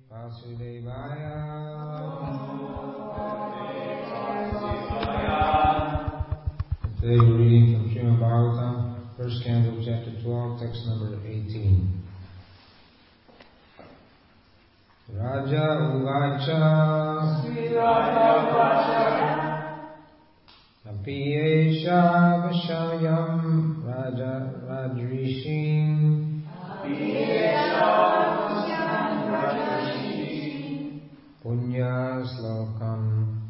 Vasudevaya. Today we're reading from Srimad Bhagavatam, first canto, chapter 12, text number 18. Raja Uvacha. Apiyesha Vashayam Raja Rajrishim. Punya Slokam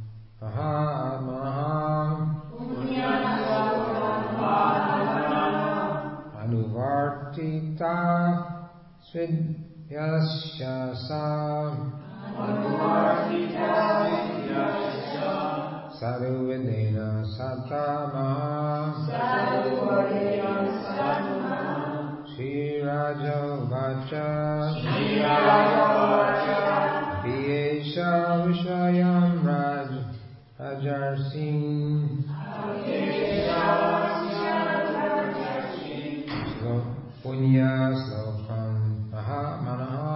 Maha Anuvartita Svidyasya Sadhu Videna Satamaha Shri Raja Vacha Piyesha Vishayam Rajarsin Punya Slokam Mahamanaha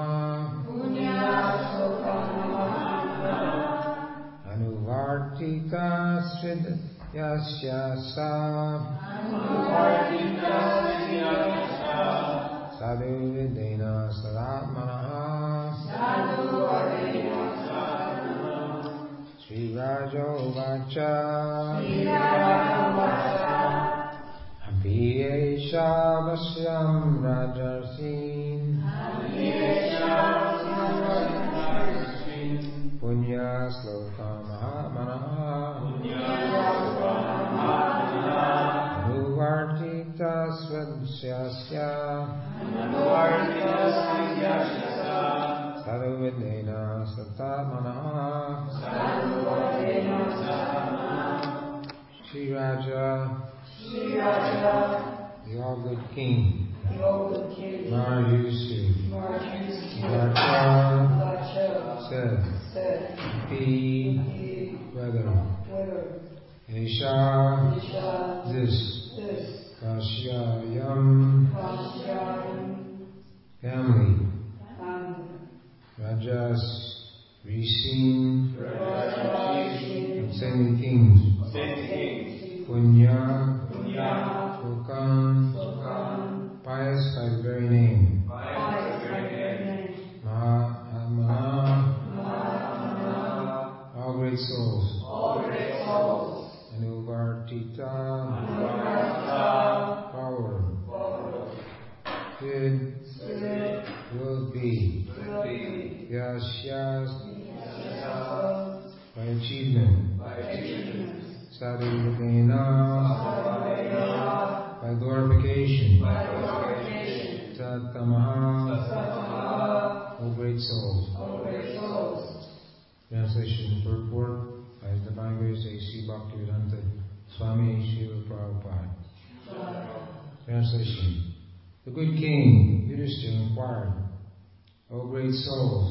Anuvartika Svidyasya Sadhu Videna Sadatmanaha Shri Raja Vacha Apiyesha Vasyam Rajarsin Punya Sloka Mahamanaha Anuvartita Svasyasya Sadhu Videna Satamanaha Shri Raja, the all-good king, Maharaj said, P. whether, Esha, this, Kashyayam, family, Rajas, Rishi, and sending kings, Punya, Chokan, pious by the very name, Maha, all great souls, Anuvartita, power, good, will be, Yas, by achievement, Sadhu Videna, by glorification, Satamaha, O great souls. Translation and purport by His Divine Grace A.C. Bhaktivedanta Swami Srila Prabhupada. Translation. The good king, Yudhishthira, inquired, O great souls,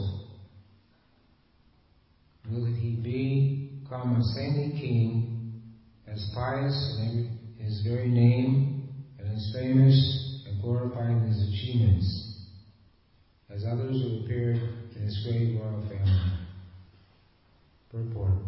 will he become a saintly king, as pious in his very name, and as famous and glorified in his achievements, as others who appeared in his great royal family? Purport.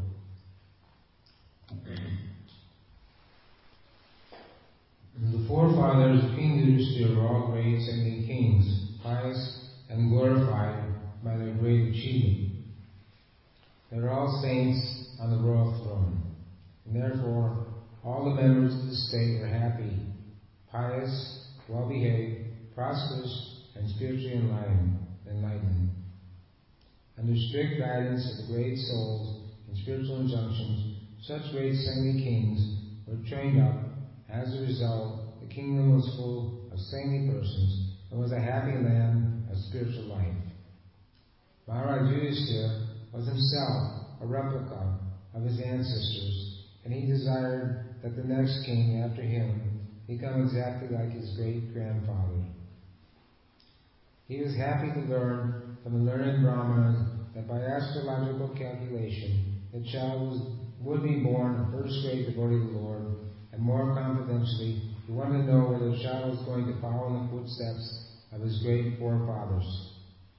The forefathers of King Yudhishthira were all great saintly kings, pious and glorified by their great achievement. They are all saints on the royal throne, and therefore all the members of the state were happy, pious, well-behaved, prosperous, and spiritually enlightened. Under strict guidance of the great souls and spiritual injunctions, such great saintly kings were trained up. As a result, the kingdom was full of saintly persons and was a happy land of spiritual life. Maharaj Yudhishthira was himself a replica of his ancestors, and he desired that the next king after him become exactly like his great-grandfather. He was happy to learn from the learned Brahmanas that by astrological calculation, the child would be born a first-grade devotee of the Lord, and more confidentially, he wanted to know whether the child was going to follow in the footsteps of his great forefathers.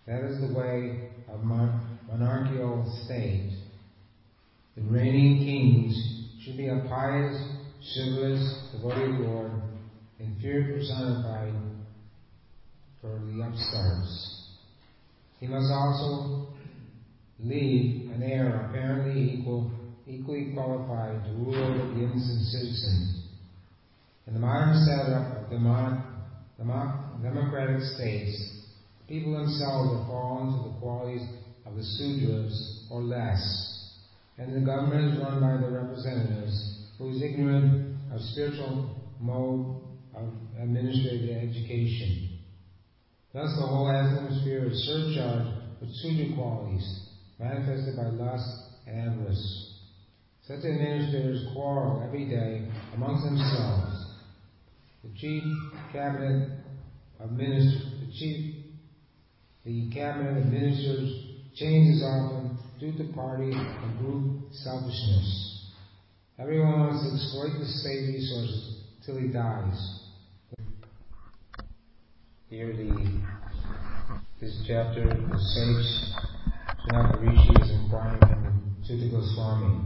That is the way of monarchical state. The reigning kings should be a pious, chivalrous, devoted lord, and fear personified for the upstarts. He must also leave an heir apparently equally qualified to rule over the innocent citizen. In the modern setup of democratic states, people themselves have fallen to the qualities of the Sudras or less, and the government is run by the representatives who is ignorant of spiritual mode of administrative education. Thus the whole atmosphere is surcharged with Sudra qualities, manifested by lust and avarice. Such administrators quarrel every day amongst themselves. The cabinet of ministers changes often due to party and group selfishness. Everyone wants to exploit the state resources till he dies. Here this chapter, the sage Sanatana Rishi is inquiring from Suta Goswami.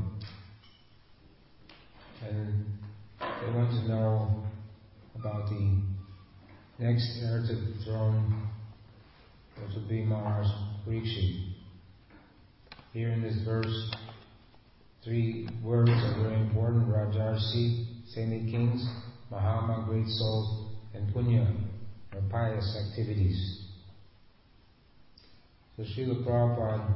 And they want to know about the next heir to the throne, which will be Maharaj Parikshit. Here in this verse, 3 words are very important: Rajarsi, saintly kings; Mahama, great souls; and Punya, or pious activities. So Srila Prabhupada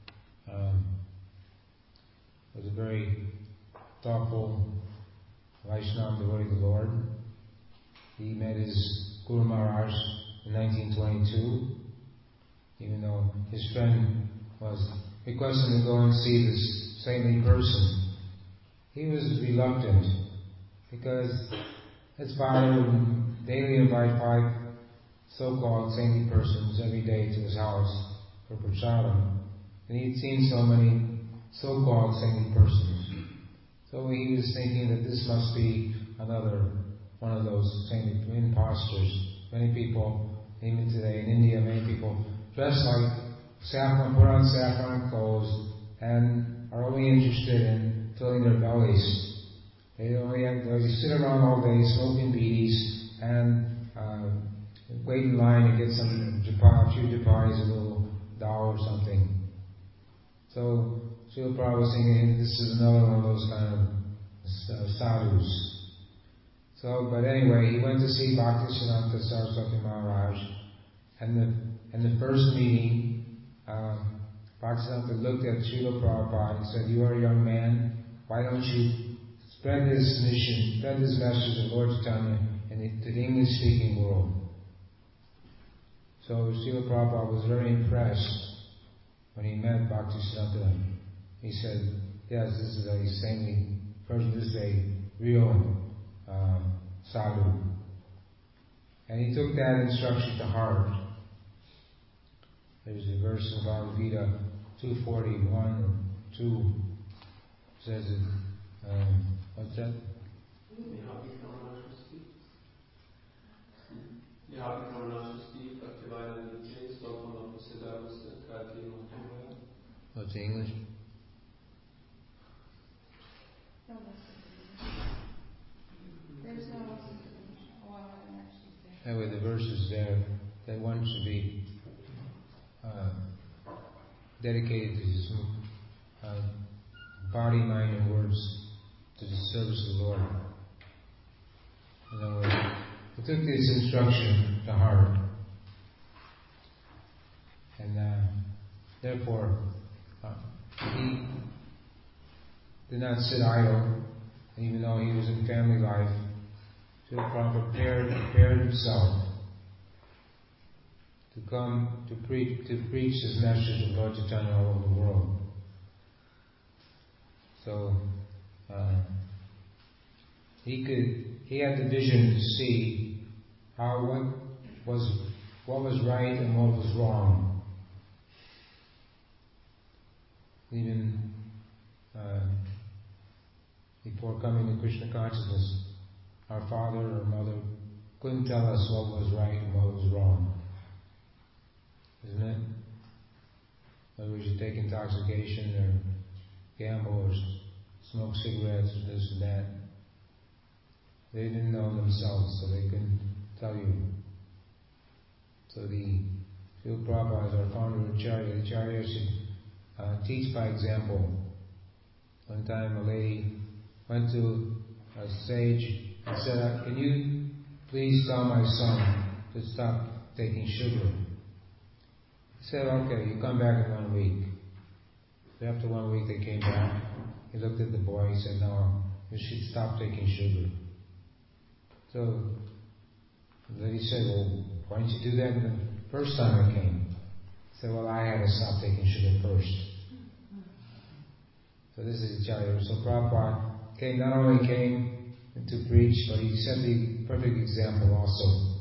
was a very thoughtful Vaishnava devotee of the Lord. He met his Guru Maharaj in 1922, even though his friend was requesting to go and see this saintly person. He was reluctant because his father would daily invite 5 so-called saintly persons every day to his house for prasadam, and he'd seen so many so-called saintly persons. So he was thinking that this must be another one of those saintly imposters. Many people, even today in India, many people dress like saffron, put on saffron clothes, and are only interested in filling their bellies. They sit around all day smoking beedis and wait in line to get some a few japanis, a little doll or something. So Srila Prabhupada was thinking this is another one of those kind of sadhus. So, but anyway, he went to see Bhaktisiddhanta Saraswati Maharaj, and the first meeting, Bhaktisiddhanta looked at Srila Prabhupada and said, "You are a young man. Why don't you spread this mission, spread this message of Lord Chaitanya to the English-speaking world?" So Srila Prabhupada was very impressed when he met Bhaktisiddhanta. He said, "Yes, this is a saintly person. This is a real sadhu." And he took that instruction to heart. There's a verse in Bhagavad Gita 2:41 or 2 says it. What's that? What's the English? Anyway, the verse is there that one should be dedicated to his body, mind, and words to the service of the Lord. In other words, he took this instruction to heart, and therefore he did not sit idle, even though he was in family life. Srila Prabhupada prepared himself to come to preach his message of Lord Chaitanya all over the world. So he had the vision to see what was right and what was wrong. Even before coming to Krishna consciousness, our father or mother couldn't tell us what was right and what was wrong. isn't it? In other words, you take intoxication or gamble or smoke cigarettes or this and that. They didn't know themselves, so they couldn't tell you. So the Srila Prabhupada is our founder of Acharya. The Acharya should teach by example. One time a lady went to a sage and said, "Can you please tell my son to stop taking sugar?" He said, "Okay, you come back in 1 week." So after 1 week they came back. He looked at the boy, he said, "No, you should stop taking sugar." So the lady said, "Well, why didn't you do that the first time I came?" He said, "Well, I had to stop taking sugar first." So this is Acharya. So Prabhupada not only came to preach, but he set the perfect example also.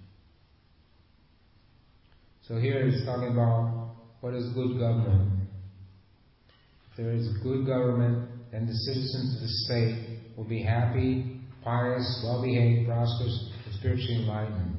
So here it's talking about what is good government. If there is good government, then the citizens of the state will be happy, pious, well-behaved, prosperous, and spiritually enlightened.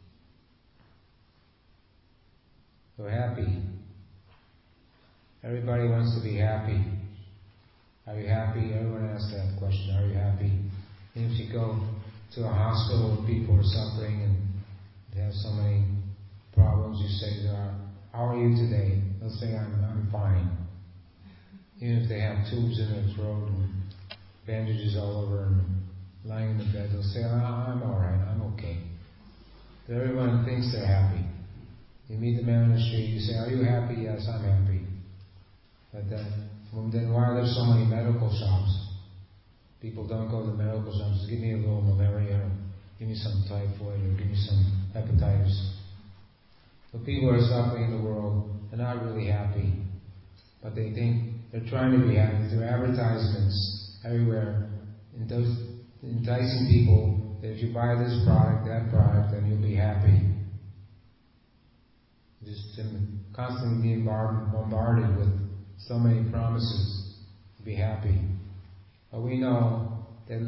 So happy. Everybody wants to be happy. Are you happy? Everyone asks that question. Are you happy? And if you go to a hospital where people are suffering and they have so many problems, you say, "How are you today?" They'll say, I'm fine. Even if they have tubes in their throat and bandages all over and lying in the bed, they'll say, "I'm all right. I'm okay." But everyone thinks they're happy. You meet the man on the street, you say, "Are you happy?" "Yes, I'm happy." But then why are there so many medical shops? People don't go to the medical shops. Just give me a little malaria, or give me some typhoid, or give me some hepatitis. So people are suffering in the world. They're not really happy. But they think they're trying to be happy through advertisements everywhere, enticing people that if you buy this product, that product, then you'll be happy. Just constantly being bombarded with so many promises to be happy. But we know that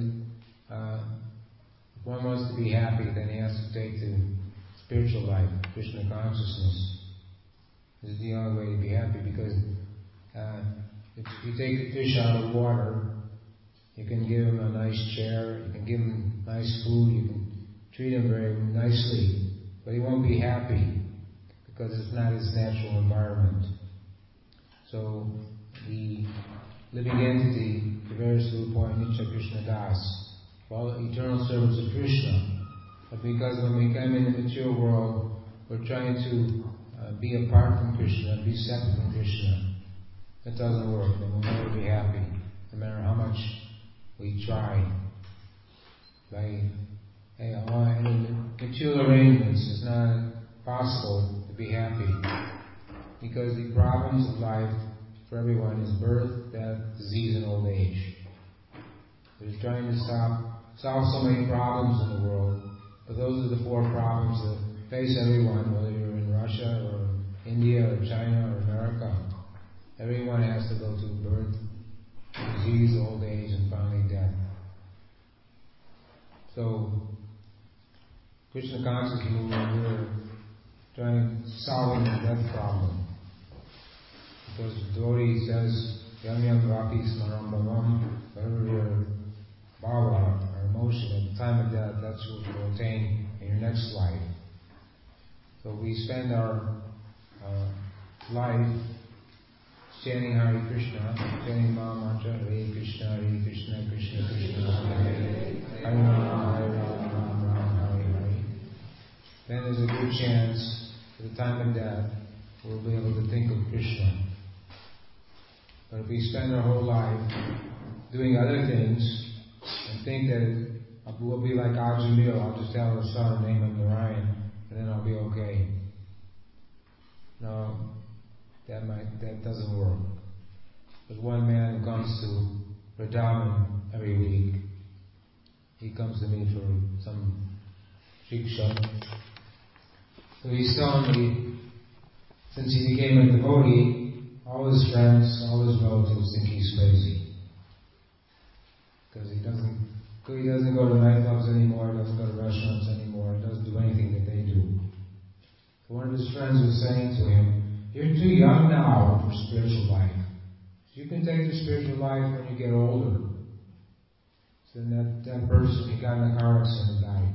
if one wants to be happy, then he has to take to spiritual life, Krishna consciousness. This is the only way to be happy, because if you take a fish out of water, you can give him a nice chair, you can give him nice food, you can treat him very nicely, but he won't be happy because it's not his natural environment. So the living entity, the very Swarupa Nitya Krishna Das, all eternal servants of Krishna. But because when we come in the material world, we're trying to be apart from Krishna, be separate from Krishna. That doesn't work, and we'll never be happy, no matter how much we try. Any material arrangements, it's not possible to be happy, because the problems of life for everyone is birth, death, disease, and old age. We're trying to solve so many problems in the world, but those are the 4 problems that face everyone, whether you're in Russia or India or China or America. Everyone has to go through birth, disease, old age, and finally death. So, Krishna consciousness movement, we're trying solving the death problem. Because the devotee says, "Yam yam vapi smaram bhavam," whatever your bhava, our emotion at the time of death, that's what you'll attain in your next life. So we spend our life chanting Hare Krishna, chanting Maha Mantra, Hare Krishna, Krishna Krishna, Hare Hare, Hare Rama, Hare Rama, Rama Rama, Hare Hare. Then there's a good chance, at the time of death, we'll be able to think of Krishna. But if we spend our whole life doing other things and think that we'll be like Ajamil, I'll just tell the son the name of Narayan, and then I'll be okay. No, that doesn't work. There's one man who comes to Vrindavan every week. He comes to me for some shiksha. So he's telling me, since he became a devotee, all his friends, all his relatives think he's crazy. Because he doesn't go to nightclubs anymore, he doesn't go to restaurants anymore, he doesn't do anything that they do. So one of his friends was saying to him, "You're too young now for spiritual life. So you can take the spiritual life when you get older." So then that person, he got in a car accident and died.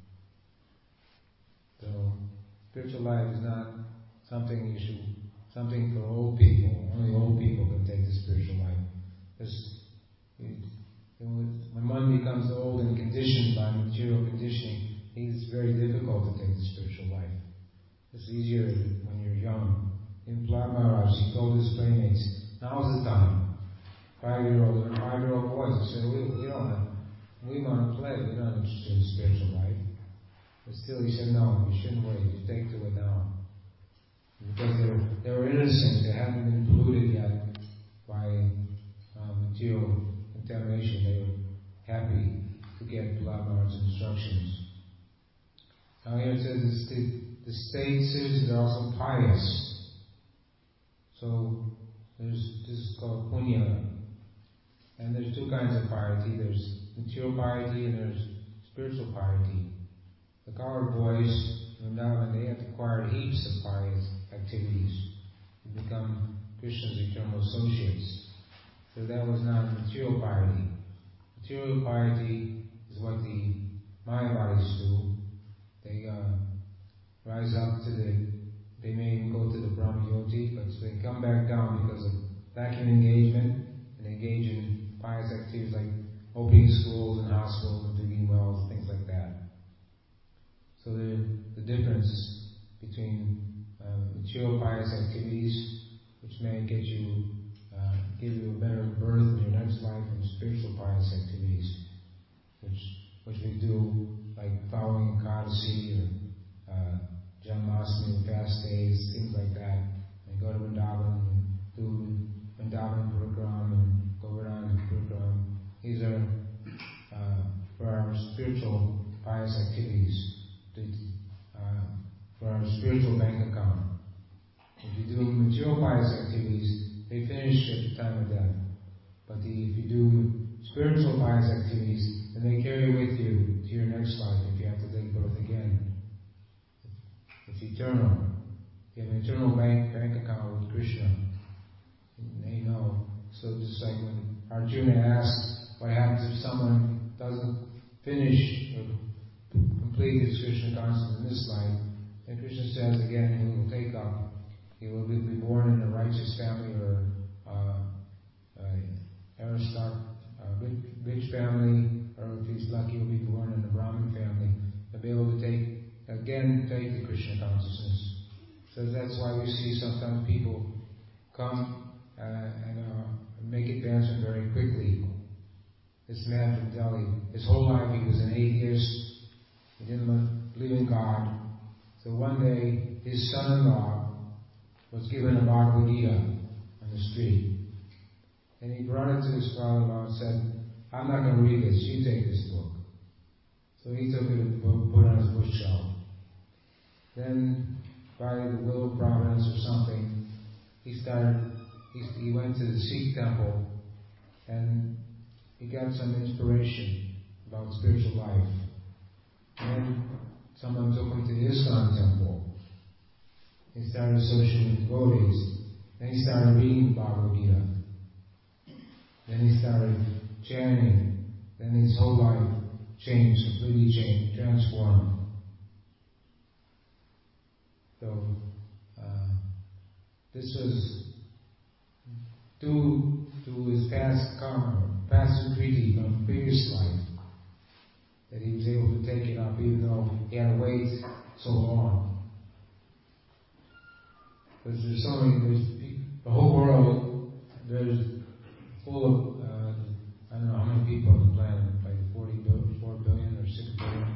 So spiritual life is not something something for old people. Only old people can take the spiritual life. When one becomes old and conditioned by material conditioning, it's very difficult to take the spiritual life. It's easier when you're young. In Prahlad Maharaj, he told his playmates, "Now's the time." 5-year-old and 5-year-old boys, they said, we want to play, we're not interested in spiritual life. But still he said, "No, you shouldn't wait, you take to it now." Because they were innocent, they hadn't been polluted yet by material contamination. They were happy to get Prahlad Maharaj's instructions. Now here it says the state citizens are also pious. So this is called punya. And there's two kinds of piety. There's material piety and there's spiritual piety. The cowherd boys in Vrindavan, they had acquired heaps of pious activities to become Krishna's eternal associates. So that was not material piety. Material piety is what the Mayavadis do. They rise up they may even go to the Brahma Yoti, but they come back down because of lacking engagement and engage in pious activities like opening schools and hospitals and digging wells, things like that. So the difference between material pious activities, which may give you a better birth in your next life, and spiritual pious activities, which we do, like following Ekadasi or Janmashtami, fast days, things like that. And go to Vrindavan and do Vrindavan Parikrama and Govardhan Parikrama. These are for our spiritual pious activities, for our spiritual bank account. If you do material pious activities, they finish at the time of death. But if you do spiritual pious activities, then they carry with you to your next life if you have to take birth again. It's eternal. You have an eternal bank account with Krishna. And they know. So just like when Arjuna asks what happens if someone doesn't finish or complete his Krishna consciousness in this life, and Krishna says again, he will take up. He will be born in a righteous family or rich family, or if he's lucky, he'll be born in a Brahmin family. He'll be able to take the Krishna consciousness. So that's why we see sometimes people come and make advancement very quickly. This man from Delhi, his whole life he was an atheist. He didn't believe in God. So one day, his son-in-law was given a Bhagavad Gita on the street. And he brought it to his father-in-law and said, "I'm not going to read this, you take this book." So he took it and put it on his bookshelf. Then, by the will of Providence or something, he went to the Sikh temple and he got some inspiration about spiritual life. And someone took him to the ISKCON temple. He started associating with devotees. Then he started reading the Bhagavad Gita. Then he started chanting. Then his whole life changed, completely changed, transformed. So, this was due to his past karma, past sukriti from previous life, that he was able to take it up even though he had to wait so long. Because there's so many, the whole world, there's full of, I don't know how many people on the planet, like 4 billion or 6 billion,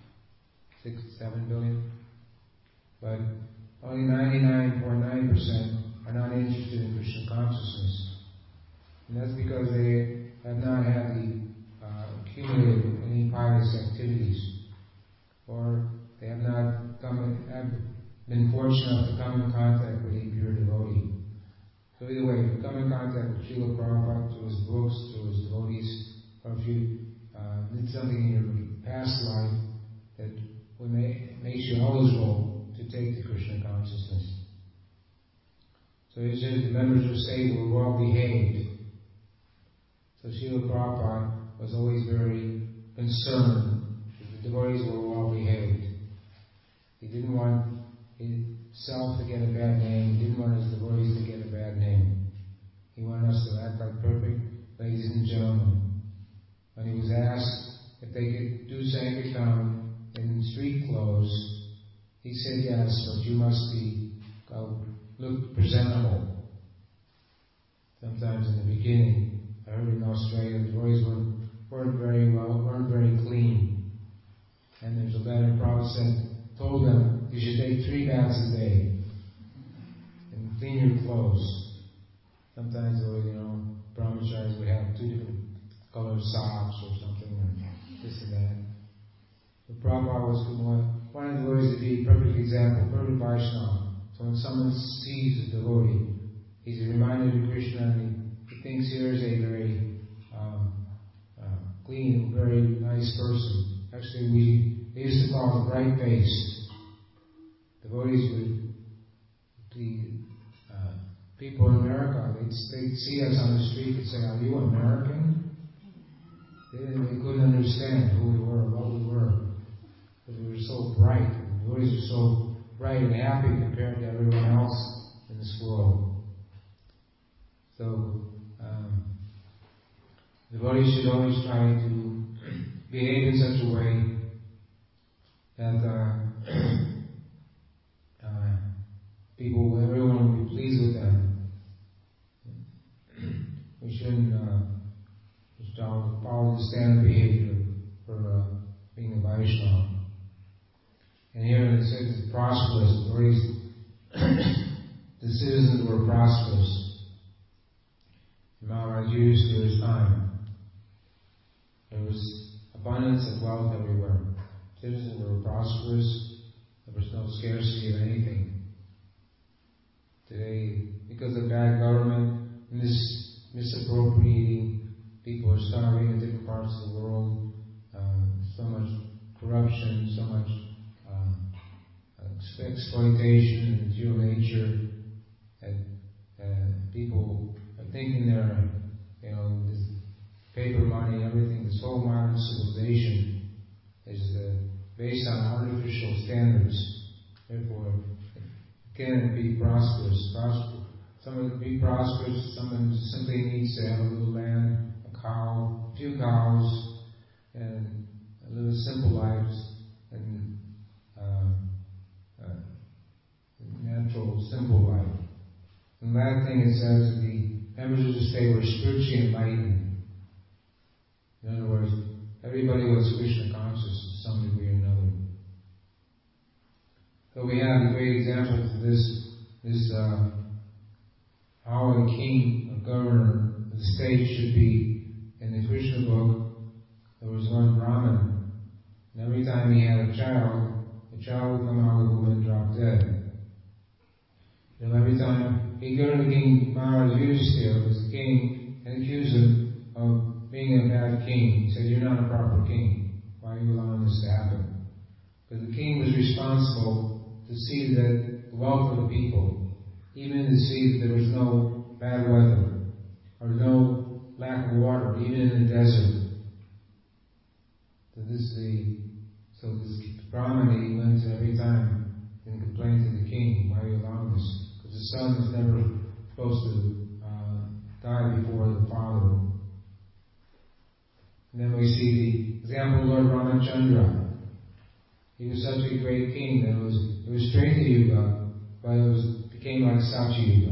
7 billion. But only 99.9% are not interested in Krishna consciousness. And that's because they have not had accumulated any pious activities, or they have not been fortunate enough to come in contact with a pure devotee. So either way, if you come in contact with Srila Prabhupada through his books, through his devotees, or if you did something in your past life that makes you eligible to take to Krishna consciousness. So he said the members of state were well behaved. So Srila Prabhupada was always very concerned that the devotees were well behaved. He didn't want himself to get a bad name. He didn't want his devotees to get a bad name. He wanted us to act like perfect ladies and gentlemen. When he was asked if they could do Sankirtan in street clothes, he said yes, but you must look presentable. Sometimes in the beginning, I heard in Australia, the devotees weren't very clean. And there's a letter Prabhupada told them, you should take 3 baths a day and clean your clothes. Sometimes, brahmacharis would have 2 different colored socks or something, or this and that. But Prabhupada wanted the devotees to be a perfect example, perfect Vaishnava. So when someone sees a devotee, he's reminded of Krishna and he thinks here is a very clean, very nice person. Actually, they used to call it bright-faced. Devotees people in America, they'd see us on the street and say, are you American? They couldn't understand who we were, what we were. Because we were so bright. The devotees were so bright and happy compared to everyone else in this world. So, devotees should always try to behave in such a way that everyone will be pleased with them. We shouldn't follow the standard behavior for being a Vaishnava. And here it says it's prosperous. The citizens were prosperous. In Maharaj Yudhishthira's time, there was abundance of wealth everywhere. Citizens were prosperous. There was no scarcity of anything. Today, because of bad government, misappropriating, people are starving in different parts of the world. So much corruption, so much exploitation and material nature. And people are thinking this paper money, everything, this whole modern civilization is based on artificial standards. Therefore, it can't be prosperous. Someone can be prosperous, someone simply needs to have a little land, a cow, a few cows, and a little simple lives, and natural, simple life. And the last thing it says, the members of the state were spiritually enlightened. In other words, everybody was Krishna conscious to some degree or another. So we have great examples of this how a king, a governor of the state should be. In the Krishna book, there was one Brahmin, and every time he had a child, the child would come out with a woman and drop dead. And every time he go to the king, Maharaj Yudhishthira was the king, and accused him of being a bad king. He said, you're not a proper king. Why are you allowing this to happen? Because the king was responsible to see that the wealth of the people, even to see that there was no bad weather, or no lack of water, even in the desert. So this Brahmana, he went to every time and complained to the king, why are you allowing this? Because the son is never supposed to die before the father. And then we see the example of Lord Ramachandra. He was such a great king that it was Treta Yuga, but it became like Satya Yuga.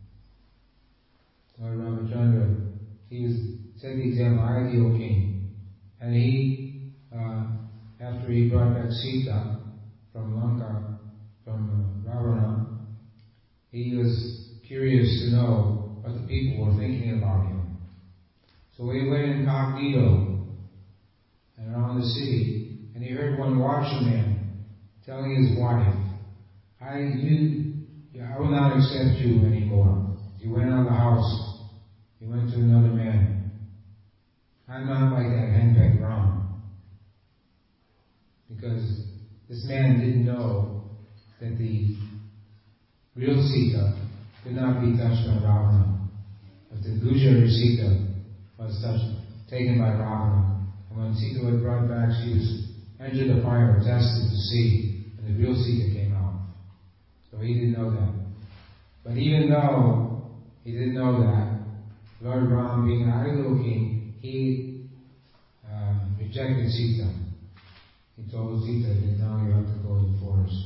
Lord Ramachandra, he was set the example, ideal king. And he, after he brought back Sita from Lanka, from Ravana, he was curious to know what the people were thinking about him. So he went incognito and around the city, and he heard one washerman telling his wife, I will not accept you anymore. You went out of the house. You went to another man. I'm not like that henpecked Ram. Because this man didn't know that the real Sita could not be touched by Ravana, but the illusory Sita was taken by Ravana. And when Sita was brought back, she was entered the fire, tested to see, and the real Sita came out. So he didn't know that. But even though he didn't know that, Lord Ram, being an ideal king, he rejected Sita. He told Sita that now you have to go to the forest.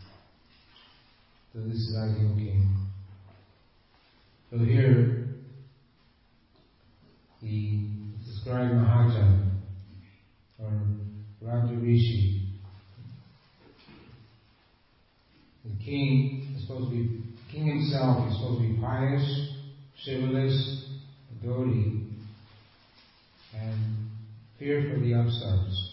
So this is ideal king. So here he described Mahajan or Raja Rishi. The king is supposed to be, the king himself is supposed to be pious, chivalrous, a devotee, and fear for the upstarts.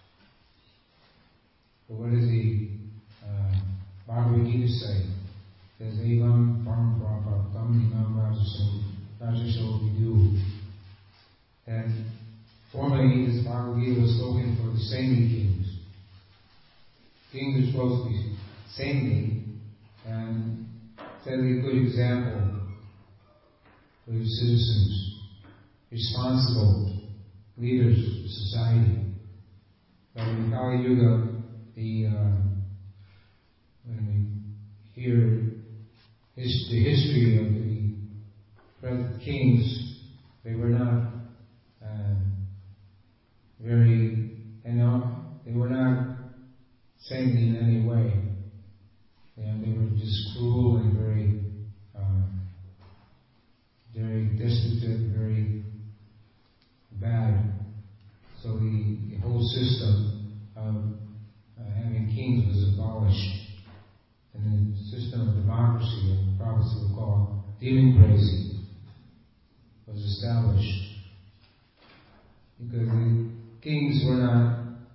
But what does the Bhagavad Gita say? It says, Evam Param Prabha Kam Imam Rajasho Vidu. And formerly this Bhagavad Gita was spoken for the saintly kings. Kings are supposed to be saintly and set a good example for the citizens, responsible leaders of society. But in Kali Yuga, when we hear the history of the present kings, they were not they were not saintly in any way. And they were just cruel and very destitute, very bad. So the whole system of having kings was abolished. And the system of democracy, and the prophets would call democracy, was established. Because the kings were not,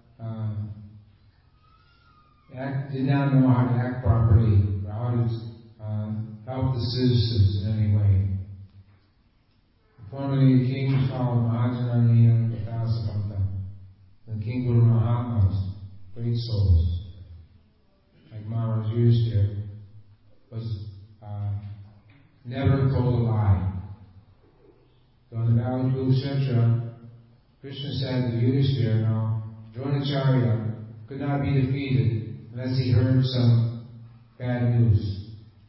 did not know how to act properly, or how to help the citizens in any way. Formerly the kings followed Mahajanani and Kathasapanta. The kings were Mahatmas, great souls. Like Maharaj Yudhishthira was never told a lie. So in the Valley of Kurukshetra, Krishna said to Yudhishthira, now Dronacharya could not be defeated unless he heard some bad news.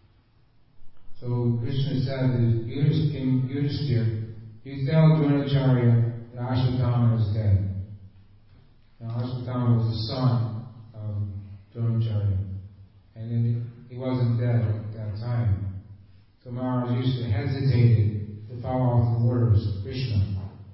So Krishna said to Yudhishthira, you tell Dronacharya that Ashwatthama is dead. Now Ashwatthama was the son of Dronacharya. And then he wasn't dead at that time. So Maharaj Yudhishthira hesitated to follow off the words of Krishna.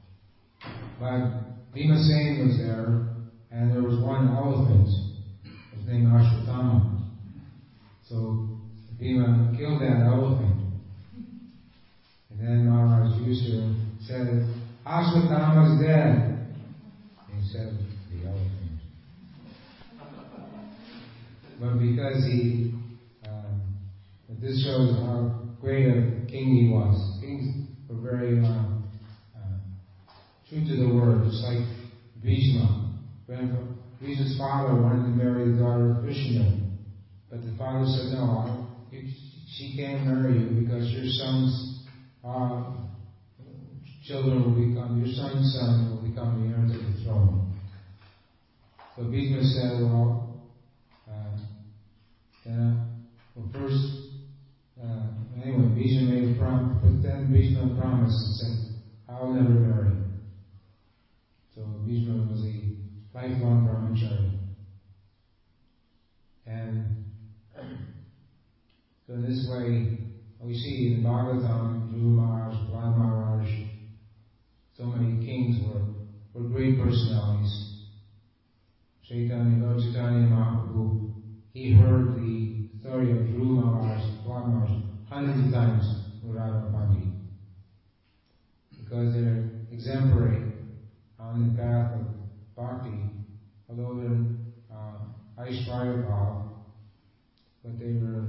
But Bhimasena was there, and there was one elephant. His name was Ashwatthama. So Bhima killed that elephant. And then Maharaj Yudhishthira said, Ashwatthama is dead. And he said, the elephant. But because this shows how great a king he was. Kings were very true to the word, just like Bhishma. Bhishma's father wanted to marry the daughter of Krishna, but the father said, no, she can't marry you because your son's your son's son will become the heir to the throne. So Bhishma said, anyway, Bhishma made a promise, but then Bhishma promised and said, I'll never marry. So Bhishma was a lifelong brahmachari. And so in this way, we see in Bhagavatam, Dhruva Maharaj, Prahlad Maharaj, so many kings were great personalities. Lord Chaitanya Mahaprabhu, he heard the story of Dhruva Maharaj, Prahlad Maharaj, hundreds of times with Radha Pandit. Because they're exemplary on the path of bhakti, although they're Aishvarya Bhav, but they were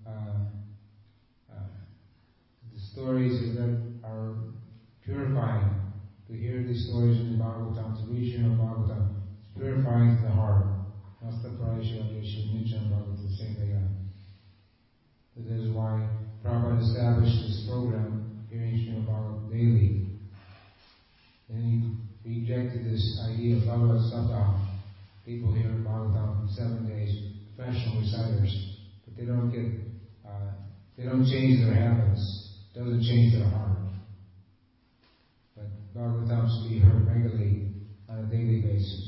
the stories that are purifying. To hear these stories in the Bhagavatam, to read Srimad Bhagavatam, it's purifying to the heart. So that is why Prabhupada established this program hearing Srimad Bhagavatam daily. And he rejected this idea of Bhagavad Saptah. People hear Bhagavatam 7 days, professional reciters, but they don't change their habits. It doesn't change their heart. But Bhagavatam should be heard regularly on a daily basis.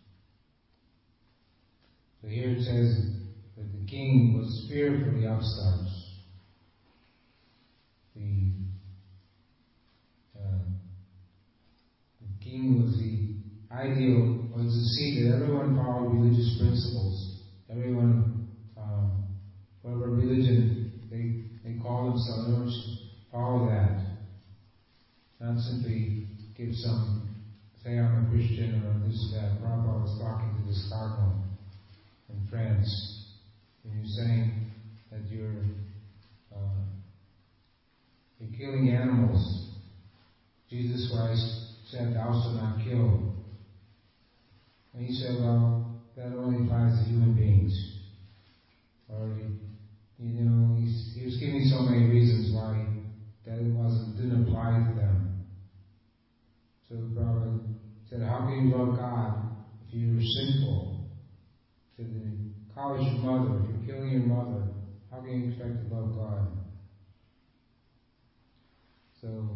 So here it says that the king was feared for the upstarts. The king was the ideal, was to see that everyone followed religious principles. Everyone, whatever religion they call themselves, everyone should follow that. Not simply give say I'm a Christian or this or that. Prabhupada was talking to this cardinal in France, and you're saying that you're killing animals. Jesus Christ said, "Thou shalt not kill." And he said, "Well, that only applies to human beings." Or he was giving so many reasons why that didn't apply to them. So the Prophet said, "How can you love God if you're sinful?" He said, "How is your mother? If you're killing your mother, how can you expect to love God?" So,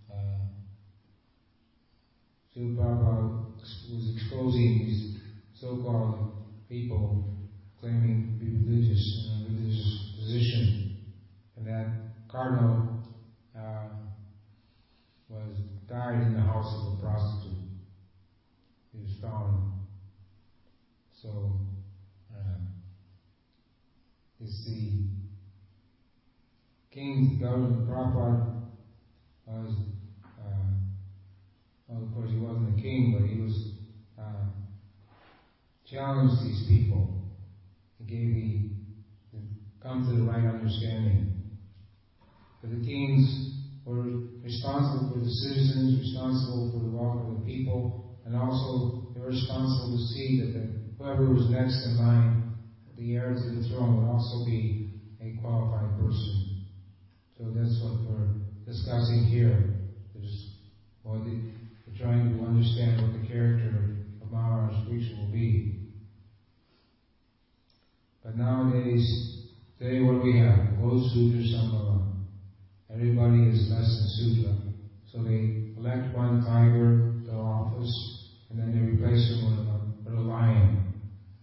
Srila Prabhupada was exposing these so-called people claiming to be religious in a religious position, and that cardinal died in the house of a prostitute. He was found. So, it's the king's government. Prabhupada was, well, of course he wasn't a king, but he was challenged these people. He gave come to the right understanding. But the kings were responsible for the citizens, responsible for the welfare of the people, and also they were responsible to see that whoever was next in line, the heir to the throne, would also be a qualified person. So that's what we're discussing here. We're trying to understand what the character of Maharaj Krishna will be. But nowadays, today what do we have? Go Sutra Sambhava. Everybody is less than Sutra. So they elect one tiger to office, and then they replace him with a lion.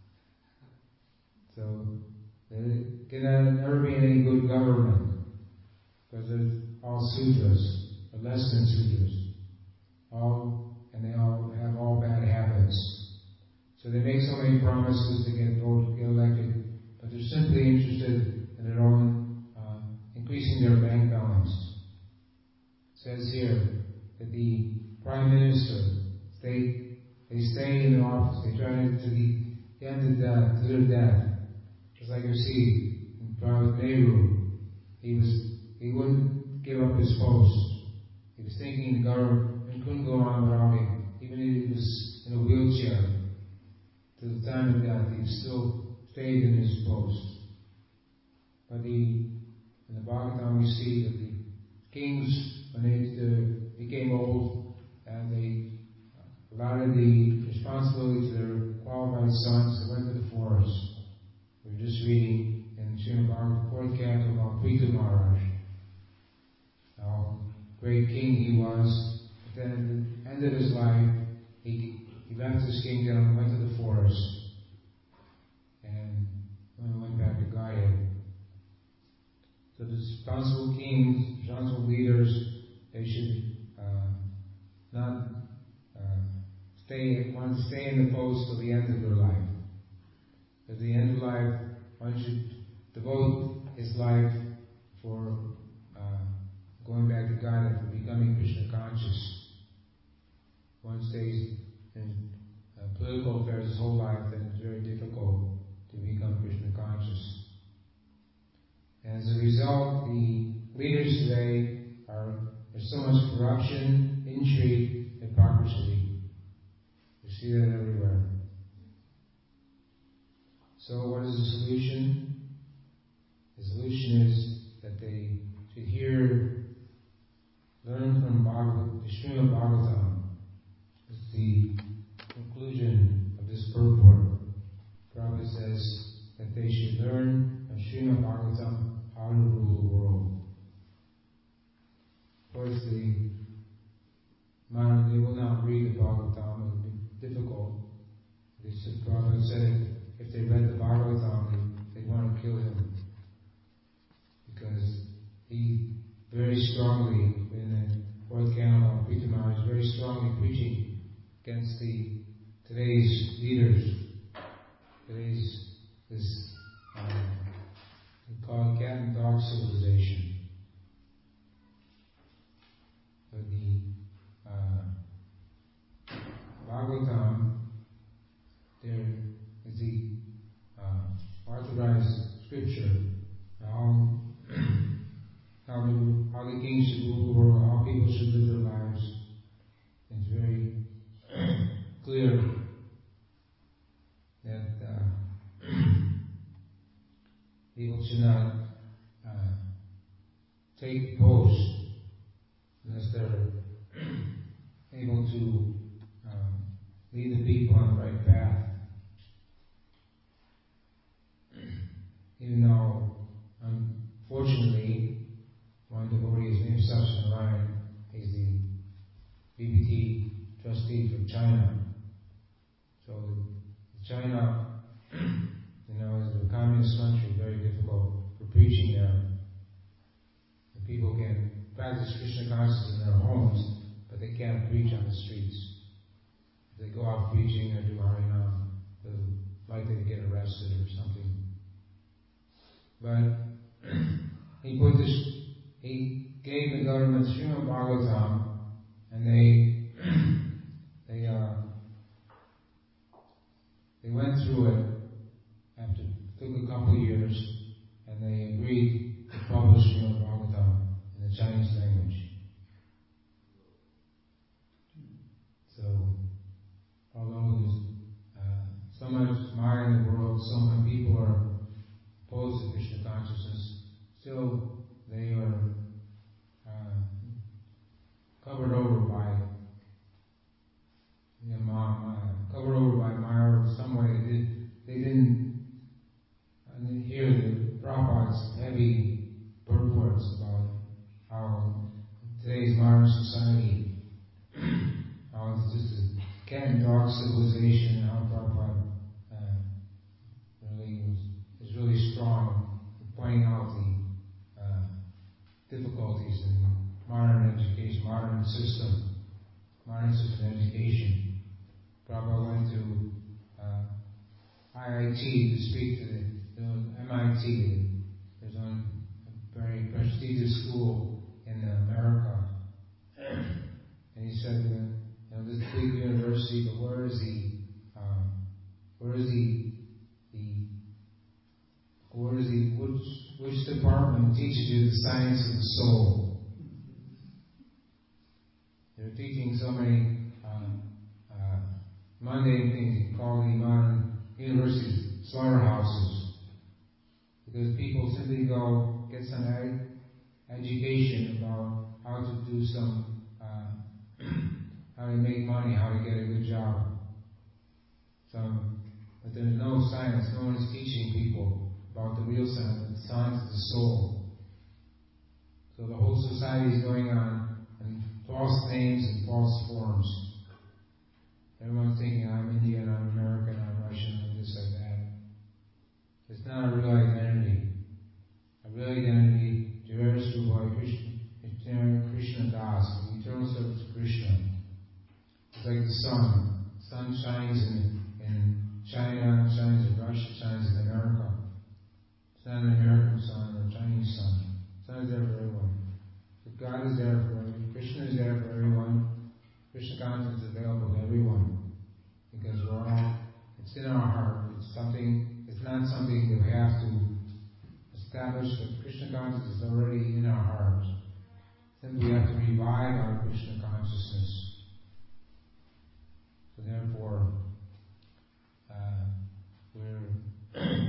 So there can never be any good government, because they're all Sutras, or less than Sutras. And they all have all bad habits. So they make so many promises to get elected, but they're simply interested in their own increasing their bank balance. It says here that the Prime Minister, they stay in the office, they try to the end of death, to their death. Just like you see in Private Nehru, he wouldn't give up his post. He was thinking the government couldn't go on without him. Even if he was in a wheelchair, to the time of death, he still stayed in his post. But in the Bhagavatam we see that the kings, when they became old, and they allotted the responsibility to their qualified sons, they went to the forest. We're just reading in Srimad Bhagavatam, 4th canto, about Prithu Maharaj. How great king he was. But then at the end of his life, he left his kingdom and went to the forest. And went back to Godhead. So the responsible kings, responsible leaders, they should not want to stay in the post till the end of their life. At the end of life, one should devote his life for going back to God and for becoming Krishna conscious. One stays in political affairs his whole life, then it's very difficult to become Krishna conscious. And as a result, the leaders today there's so much corruption, intrigue, hypocrisy. You see that everywhere. So what is the solution? The solution is that they should learn from the Srimad Bhagavatam. It's the conclusion of this purport. Prabhupada says that they should learn from Srimad Bhagavatam how to rule the world. Of course, they will not read the Bhagavatam. It would be difficult. Prabhupada said if they read the Bhagavatam, they'd want to kill him. Because he very strongly, in the fourth canto of Prita Maharaj, very strongly preaching against today's leaders. This we call it cat and dog civilization. But the Bhagavatam, there is the authorized scripture how the king should rule the world, how people should live their lives. It's very clear that people should not take post unless they're able to lead the people on the right path. Even though, unfortunately, one devotee is named Satyanarayan. He's the BBT trustee for China. So China, is a communist country, very difficult for preaching there. The people can practice Krishna consciousness in their homes, but they can't preach on the streets. If they go out preaching or do Harinam, they're likely to get arrested or something. But he gave the government Srimad Bhagavatam, and they went through it. Took a couple of years, and they agreed to publish Srimad Bhagavatam in the Chinese language. So, although there's so much Maya in the world, so many people are opposed to Krishna consciousness, still they are covered over by Maya in some way. They didn't hear the Prabhupada's heavy purports about how today's modern society, how it's just a cat and dog civilization, and how Prabhupada is really strong in pointing out the difficulties in modern education, modern system education. Prabhupada went to IIT to speak to the MIT. There's a very prestigious school in America. And he said, this big university, but which department teaches you the science of the soul? They're teaching so many mundane things. You call the modern universities slaughterhouses. Because people simply go get some education about how to do how to make money, how to get a good job. But there's no science. No one is teaching people about the real science, the science of the soul. So the whole society is going on in false names and false forms. Everyone's thinking, I'm Indian, I'm American, I'm Russian, I'm this, like that. It's not a real identity. A real identity, Krishna Das, the eternal service of Krishna. It's like the sun. The sun shines in China, shines in Russia, shines in America. It's not an American sun or a Chinese sun. The sun is there for everyone. So God is there for everyone. Krishna is there for everyone. Krishna consciousness is available to everyone. Because it's in our heart. It's not something that we have to establish, but Krishna consciousness is already in our heart. Simply we have to revive our Krishna consciousness. So therefore, we're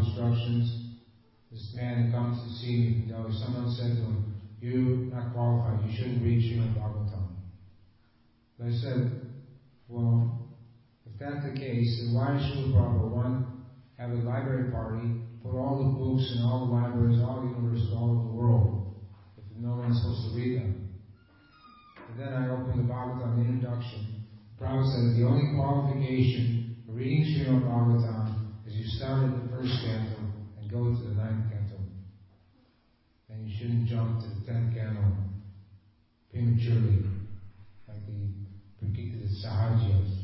instructions. This man comes to see me from Delhi. Someone said to him, "You're not qualified. You shouldn't read Srimad Bhagavatam." But I said, well, if that's the case, then why should Prabhupada have a library party, put all the books in all the libraries, all the universities all over the world, if no one's supposed to read them? And then I opened the Bhagavatam, the introduction. Prabhupada said the only qualification for reading Srimad Bhagavatam is you start at the first canto and go to the 9th canto. And you shouldn't jump to the 10th canto prematurely, like the Prakita Sahajas.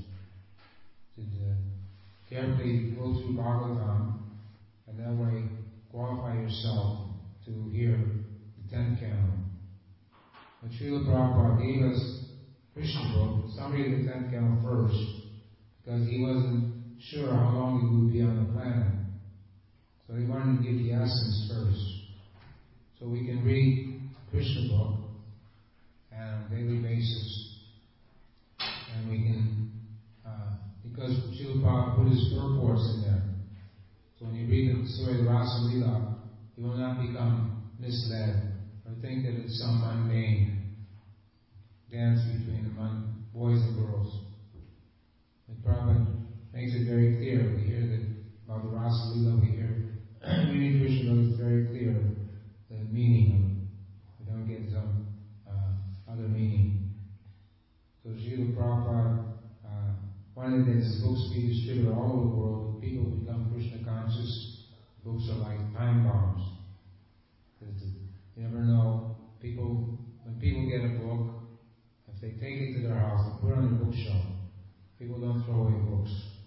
Carefully go through Bhagavatam, and that way qualify yourself to hear the 10th canto. But Srila Prabhupada gave us Krishna book, summary of the 10th canto first, because he wasn't sure how long he would be on the planet. So he wanted to give the essence first. So we can read Krishna book on a daily basis. And we can, because Srila Prabhupada put his purports in there. So when you read the story of Rasa Lila, you will not become misled or think that it's some mundane dance between the boys and girls. And Prabhupada makes it very clear. We hear that about the Rasa Lila, we hear reading Krishna is very clear the meaning of it. We don't get some other meaning. So Srila Prabhupada wanted that his books be distributed all over the world. People become Krishna conscious. Books are like time bombs. You never know. When people get a book, if they take it to their house and put it on their bookshelf, people don't throw away books.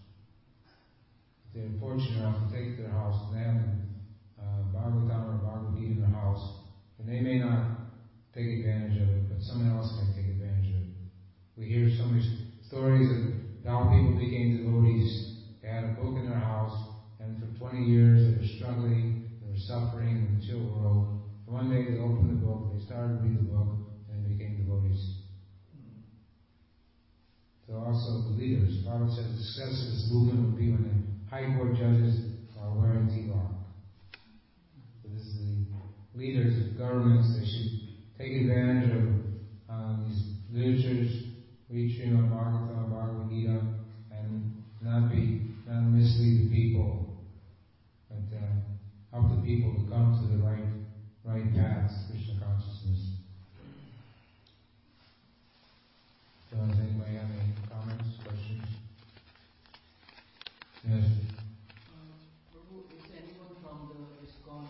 If they're fortunate enough to take it to their house and they have Bhagavatam or Bhagavad Gita in their house, and they may not take advantage of it, but someone else may take advantage of it. We hear so many stories of how people became devotees. They had a book in their house, and for 20 years they were struggling, they were suffering in the material world. And one day they opened the book, they started to read the book, and they became devotees. So also the leaders. Prabhupada said the success of this movement would be when the high court judges are wearing tilak. So this is the leaders of governments. They should take advantage of these literatures, read Srimad Bhagavatam, Bhagavad Gita, and not mislead the people, but help the people to come to the right path, Krishna consciousness. So does anybody have any comments, questions? Yes. Prabhu, is anyone from the ISKCON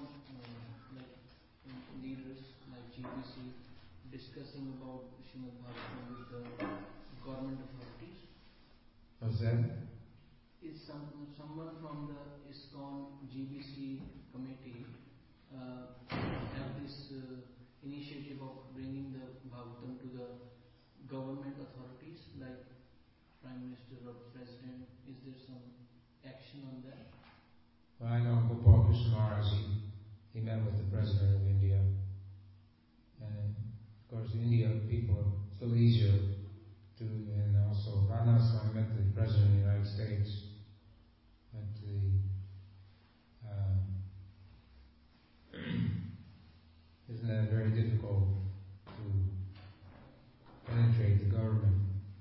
leaders like GBC discussing about Srimad Bhagavatam with the government authorities? What's that? Is someone from the ISKCON GBC committee have this initiative of bringing the Bhagavatam to the government authorities like Prime Minister or President? Is there some action on that? Well, I know Gopal Krishna Maharaj, he met with the President of India. And of course, India people are still easier to, and also Radhanath Swami met the President of the United States. But isn't that very difficult to penetrate the government?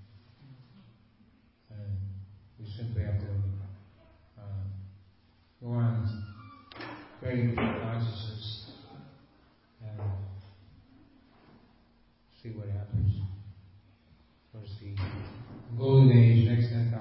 And we simply have to go on creating consciousness and see what happens. Of course, the golden age, next 10,000